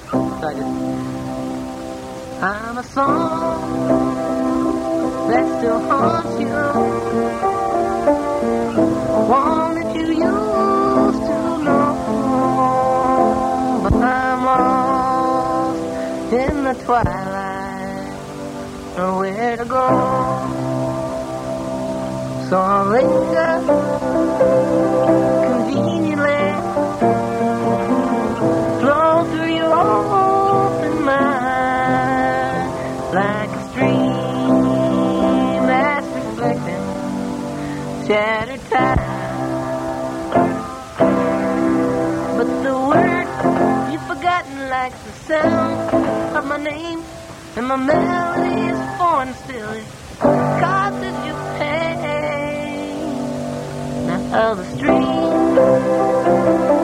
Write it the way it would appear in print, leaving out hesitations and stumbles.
So I'm a song that still haunts you, one that you used to know, but I'm lost in the twilight, nowhere to go. So I'll linger conveniently, flow through your open mind like a stream that's reflecting shattered time. But the word you've forgotten likes the sound of my name, and my melody is foreign still. It causes you pain. Now the stream